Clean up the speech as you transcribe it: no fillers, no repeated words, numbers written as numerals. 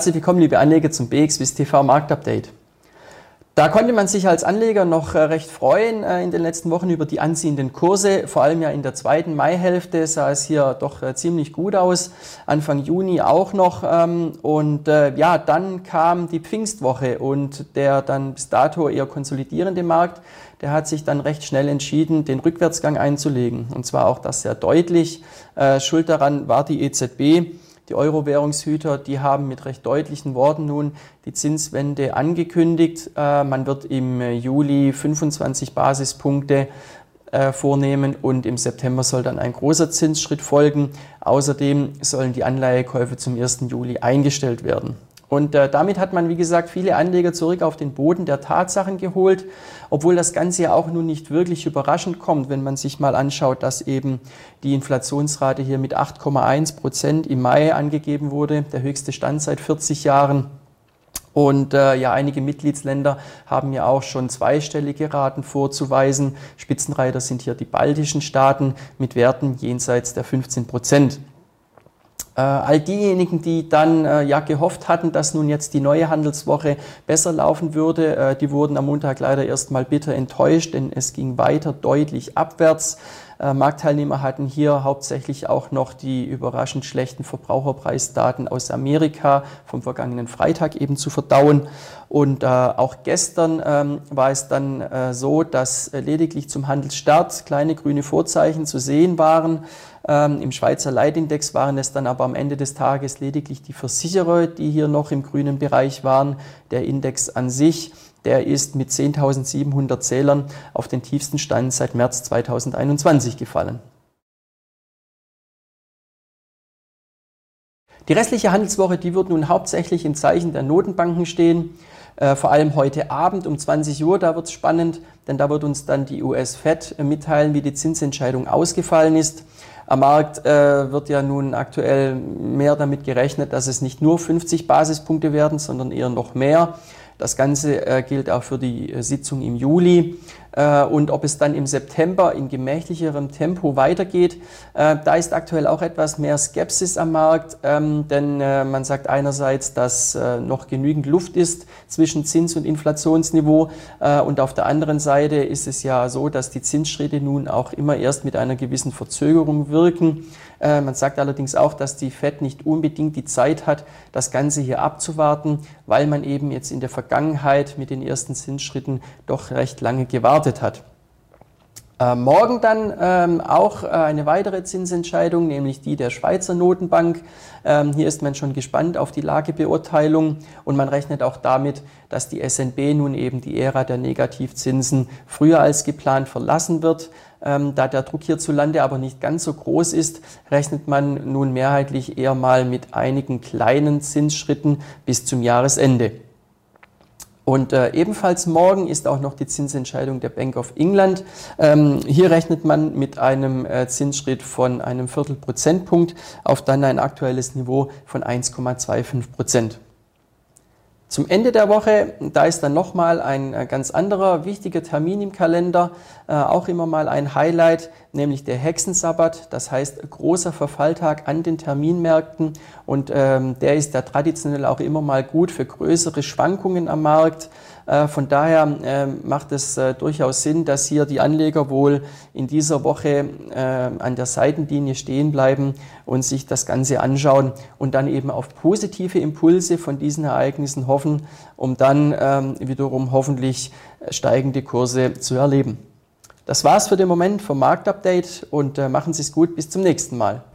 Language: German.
Herzlich willkommen, liebe Anleger, zum BXWIS TV Marktupdate. Da konnte man sich als Anleger noch recht freuen in den letzten Wochen über die anziehenden Kurse. Vor allem ja in der zweiten Maihälfte sah es hier doch ziemlich gut aus. Anfang Juni auch noch. Ja, dann kam die Pfingstwoche und der dann bis dato eher konsolidierende Markt, der hat sich dann recht schnell entschieden, den Rückwärtsgang einzulegen. Und zwar auch das sehr deutlich. Schuld daran war die EZB. Die Euro-Währungshüter, die haben mit recht deutlichen Worten nun die Zinswende angekündigt. Man wird im Juli 25 Basispunkte vornehmen und im September soll dann ein großer Zinsschritt folgen. Außerdem sollen die Anleihekäufe zum 1. Juli eingestellt werden. Und damit hat man, wie gesagt, viele Anleger zurück auf den Boden der Tatsachen geholt, obwohl das Ganze ja auch nun nicht wirklich überraschend kommt, wenn man sich mal anschaut, dass eben die Inflationsrate hier mit 8,1% im Mai angegeben wurde, der höchste Stand seit 40 Jahren. Und ja, einige Mitgliedsländer haben ja auch schon zweistellige Raten vorzuweisen. Spitzenreiter sind hier die baltischen Staaten mit Werten jenseits der 15%. All diejenigen, die dann ja gehofft hatten, dass nun jetzt die neue Handelswoche besser laufen würde, die wurden am Montag leider erstmal bitter enttäuscht, denn es ging weiter deutlich abwärts. Marktteilnehmer hatten hier hauptsächlich auch noch die überraschend schlechten Verbraucherpreisdaten aus Amerika vom vergangenen Freitag eben zu verdauen. Und auch gestern war es dann so, dass lediglich zum Handelsstart kleine grüne Vorzeichen zu sehen waren. Im Schweizer Leitindex waren es dann aber am Ende des Tages lediglich die Versicherer, die hier noch im grünen Bereich waren. Der Index an sich, der ist mit 10.700 Zählern auf den tiefsten Stand seit März 2021 gefallen. Die restliche Handelswoche, die wird nun hauptsächlich im Zeichen der Notenbanken stehen. Vor allem heute Abend um 20 Uhr, da wird es spannend, denn da wird uns dann die US-Fed mitteilen, wie die Zinsentscheidung ausgefallen ist. Am Markt wird ja nun aktuell mehr damit gerechnet, dass es nicht nur 50 Basispunkte werden, sondern eher noch mehr. Das Ganze gilt auch für die Sitzung im Juli. Und ob es dann im September in gemächlicherem Tempo weitergeht, da ist aktuell auch etwas mehr Skepsis am Markt, denn man sagt einerseits, dass noch genügend Luft ist zwischen Zins- und Inflationsniveau und auf der anderen Seite ist es ja so, dass die Zinsschritte nun auch immer erst mit einer gewissen Verzögerung wirken. Man sagt allerdings auch, dass die Fed nicht unbedingt die Zeit hat, das Ganze hier abzuwarten, weil man eben jetzt in der Vergangenheit mit den ersten Zinsschritten doch recht lange gewartet hat. Morgen dann auch eine weitere Zinsentscheidung, nämlich die der Schweizer Notenbank. Hier ist man schon gespannt auf die Lagebeurteilung und man rechnet auch damit, dass die SNB nun eben die Ära der Negativzinsen früher als geplant verlassen wird. Da der Druck hierzulande aber nicht ganz so groß ist, rechnet man nun mehrheitlich eher mal mit einigen kleinen Zinsschritten bis zum Jahresende. Und ebenfalls morgen ist auch noch die Zinsentscheidung der Bank of England. Hier rechnet man mit einem Zinsschritt von einem Viertelprozentpunkt auf dann ein aktuelles Niveau von 1,25%. Zum Ende der Woche, da ist dann nochmal ein ganz anderer wichtiger Termin im Kalender, auch immer mal ein Highlight, nämlich der Hexensabbat, das heißt großer Verfalltag an den Terminmärkten und der ist ja traditionell auch immer mal gut für größere Schwankungen am Markt. Von daher macht es durchaus Sinn, dass hier die Anleger wohl in dieser Woche an der Seitenlinie stehen bleiben und sich das Ganze anschauen und dann eben auf positive Impulse von diesen Ereignissen hoffen, um dann wiederum hoffentlich steigende Kurse zu erleben. Das war's für den Moment vom Marktupdate und machen Sie es gut, bis zum nächsten Mal.